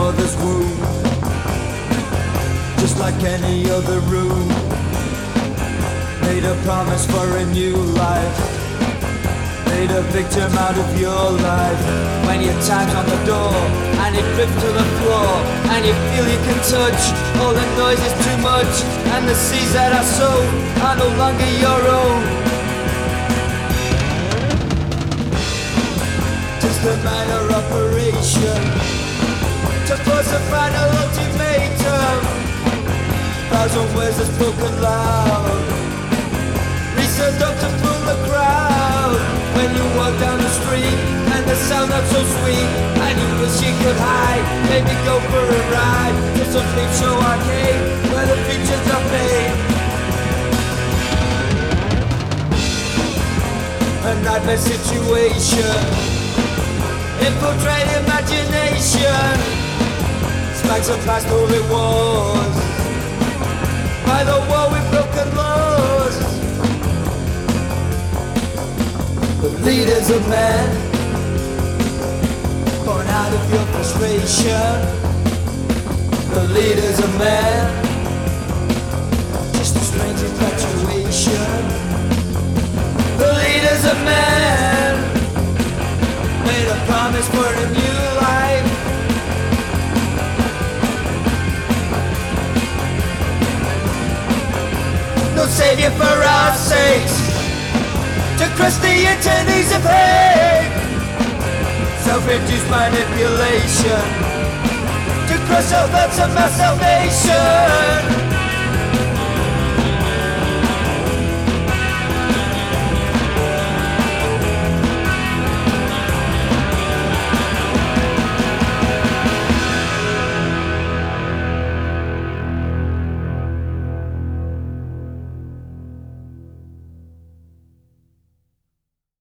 mother's womb, just like any other room. Made a promise for a new life, made a victim out of your life. When your time's on the door and it grips to the floor and you feel you can touch, all the noise is too much and the seas that are sown are no longer your own. Just a minor operation to force a final ultimatum. Thousand words are spoken loud, reason not to fool the crowd. When you walk down the street and the sound not so sweet and you wish you could hide, maybe go for a ride to some peep show arcade where the features are paid. A nightmare situation, infiltrate imagination, smacks of past holy wars, by the war with broken laws. The leader's a man, born out of your frustration. The leader's a man, just a strange infatuation. The leader's a man, made a promise for a new life. No savior for our sakes, to crush the eternities of hate. Self-induced manipulation, to crush all thoughts of our salvation.